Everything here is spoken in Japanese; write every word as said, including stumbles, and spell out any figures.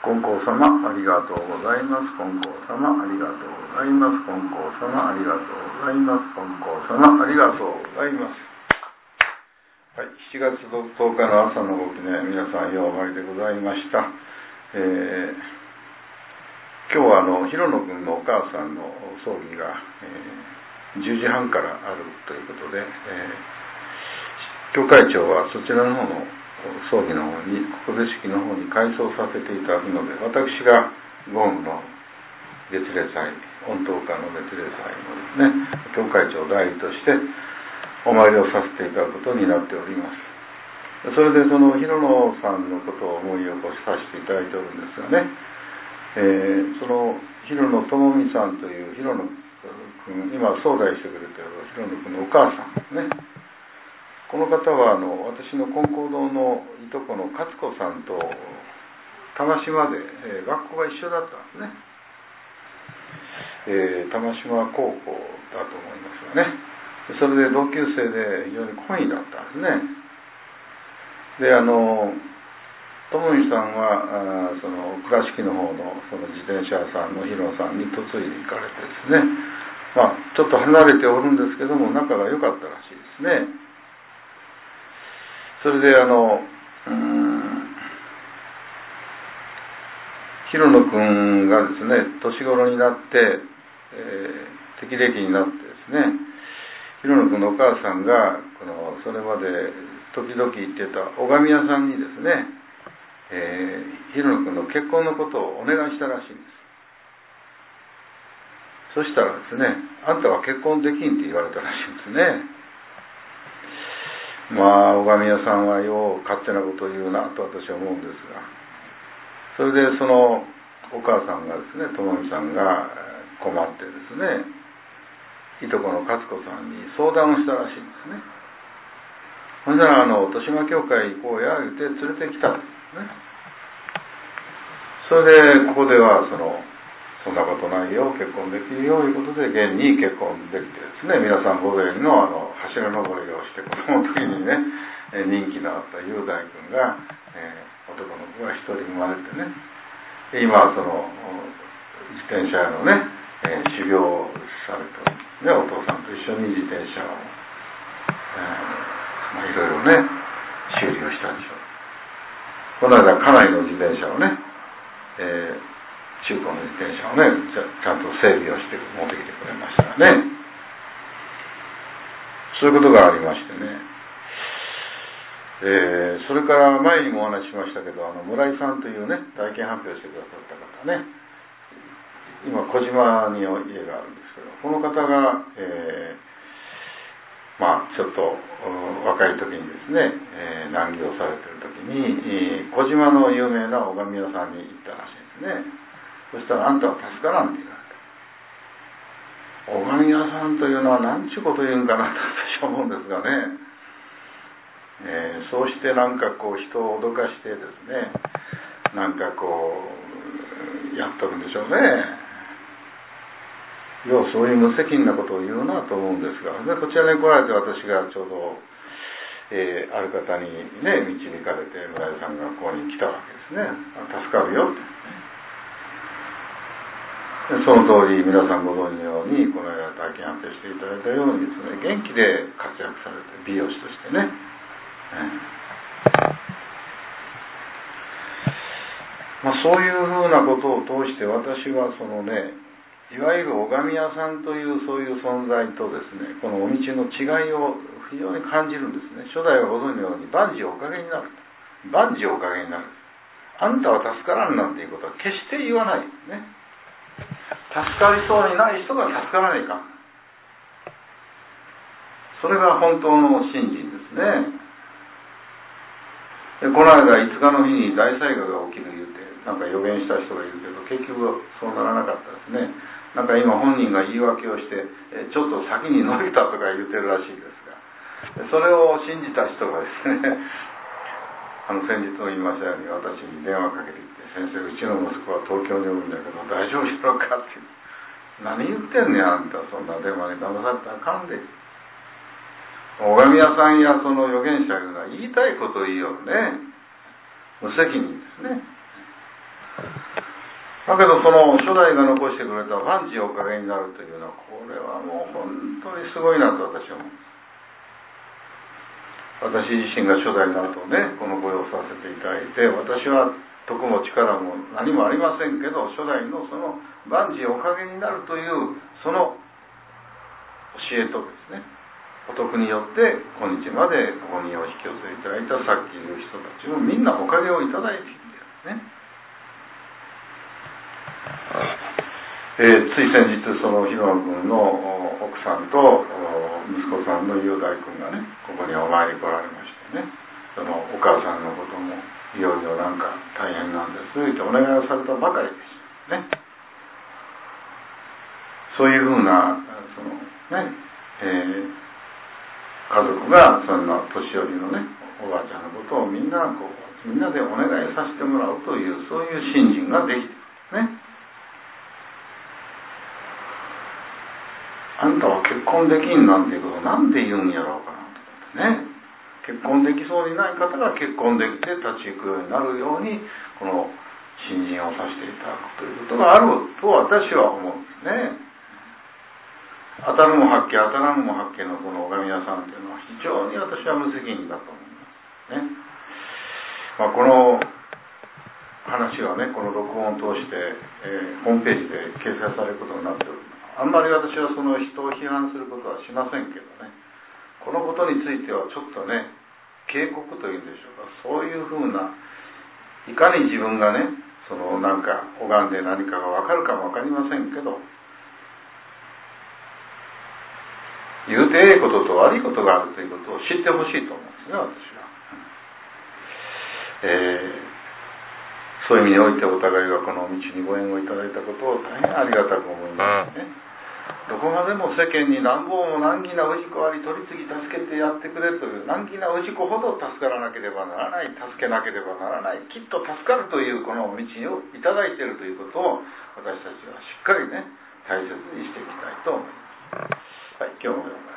金光様ありがとうございます。金光様ありがとうございます。金光様ありがとうございます。金光様ありがとうございます。はい、しちがつとおかの朝のご記念、皆さんようお参りでございました。えー、今日はあの広野君のお母さんの葬儀が、えー、じゅうじはんからあるということで、えー、教会長はそちらの方の葬儀の方に告別式の方に改装させていただくので、私がゴーンの別例祭、御灯火の別例祭のですね、教会長代理としてお参りをさせていただくことになっております。それでその広野さんのことを思い起こしさせていただいておるんですがね、えー、その広野智美さんという広野君、今相談してくれている広野君のお母さんですね。この方はあの私の金光堂のいとこの勝子さんと玉島で、えー、学校が一緒だったんですね、えー、玉島高校だと思いますがね。それで同級生で非常に懇意だったんですね。であの智美さんはあその倉敷の方のその自転車屋さんの広野さんに嫁いで行かれてですね、まあちょっと離れておるんですけども仲が良かったらしいですね。それであのうーん広野君がですね年頃になって、えー、適齢期になってですね、広野君のお母さんがこのそれまで時々言ってた拝み屋さんにですね、えー、広野君の結婚のことをお願いしたらしいんです。そしたらですね、あんたは結婚できんって言われたらしいんですね。まあ拝み屋さんはよう勝手なことを言うなと私は思うんですが、それでそのお母さんがですね、智美さんが困ってですね、いとこの勝子さんに相談をしたらしいんですね。ほんならあの豊島教会行こうや言って連れてきたんですね。それでここではそのそんなことないよ、結婚できるよということで現に結婚できてですね、皆さんご存知のあの柱登りをして子供の時にね人気のあった雄大君が、えー、男の子が一人生まれてね、今その自転車屋のね、えー、修行をされてる、ね、お父さんと一緒に自転車を、えーまあ、いろいろね修理をしたんでしょう。この間家内の自転車をね、えー中古の自転車をね ち, ちゃんと整備をして持ってきてくれましたね。そういうことがありましてね、えー、それから前にもお話ししましたけど、あの村井さんというね体験発表してくださった方ね、今小島に家があるんですけど、この方が、えー、まあちょっと若い時にですね、えー、難儀をされている時に小島の有名な拝み屋さんに行ったらしいんですね。そしたらあんたは助からんって言われた。拝み屋さんというのは何ちゅうこと言うんかなと私は思うんですがね、えー、そうしてなんかこう人を脅かしてですね、なんかこうやっとるんでしょうね。ようそういう無責任なことを言うなと思うんですが、でこちらに来られて私がちょうど、えー、ある方にね導かれて村井さんがここに来たわけですね。助かるよって。その通り皆さんご存知のようにこの間体験発表していただいたようにですね、元気で活躍されて美容師としてね、まあ、そういうふうなことを通して私はそのね、いわゆる拝み屋さんというそういう存在とですね、このお道の違いを非常に感じるんですね。初代はご存知のように万事おかげになる、万事おかげになる、あんたは助からんなんていうことは決して言わないですね。助かりそうにない人が助からないか、それが本当の信心ですね。でこの間いつかの日に大災害が起きる言うてなんか予言した人がいるけど、結局そうならなかったですね。なんか今本人が言い訳をしてちょっと先に伸びたとか言ってるらしいですが、それを信じた人がですねあの先日も言いましたように私に電話かけてきて、先生うちの息子は東京におるんだけど大丈夫だろうかって、何言ってんねんあんた、そんな電話に騙されたらあかんで、拝み屋さんやその預言者が言いたいことを言いよるね、無責任ですね。 だけどその初代が残してくれた万事おかげになるというのは、これはもう本当にすごいなと私は思う。私自身が初代の後ね、このご用させていただいて、私は徳も力も何もありませんけど、初代のその万事おかげになるというその教えとですね、お徳によって今日までここにお引き寄せいただいたさっきいる人たちもみんなおかげをいただいているんですね。えー、つい先日その広野君の奥さんと息子さんの雄大君がね、ここにお参り来られましてね、そのお母さんのこともいよいよなんか大変なんですってお願いをされたばかりでしたね。そういうふうなそのね、えー、家族がそんな年寄りのねおばあちゃんのことをみんなこうみんなでお願いさせてもらうというそういう信心ができてるんですね。あんたは結婚できんなんていうことをなんて言うんやろうかなと思ってね。結婚できそうにない方が結婚できて立ち行くようになるようにこの信心をさせていただくということがあると私は思うんですね。当たるも八卦当たらぬも八卦のこの拝み屋さんというのは非常に私は無責任だと思いますね。まあ、この話はねこの録音を通して、えー、ホームページで掲載されることになっております。あんまり私はその人を批判することはしませんけどね、このことについてはちょっとね警告というんでしょうか、そういうふうないかに自分がねそのなんか拝んで何かが分かるかも分かりませんけど、言うてええことと悪いことがあるということを知ってほしいと思うんですね、私は。えーそういう意味においてお互いがこの道にご縁をいただいたことを大変ありがたく思いますね。どこまでも世間に何本も難儀な氏子あり取り次ぎ助けてやってくれという難儀な氏子ほど助からなければならない、助けなければならない、きっと助かるというこの道をいただいているということを私たちはしっかりね大切にしていきたいと思います。はい、今日も